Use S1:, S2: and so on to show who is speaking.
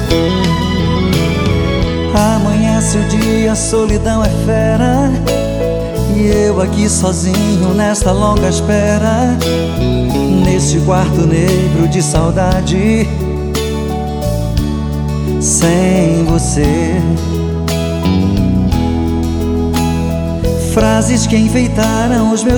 S1: Amanhece o dia, a solidão é fera, e eu aqui sozinho nesta longa espera, neste quarto negro de saudade, sem você. Frases que enfeitaram os meus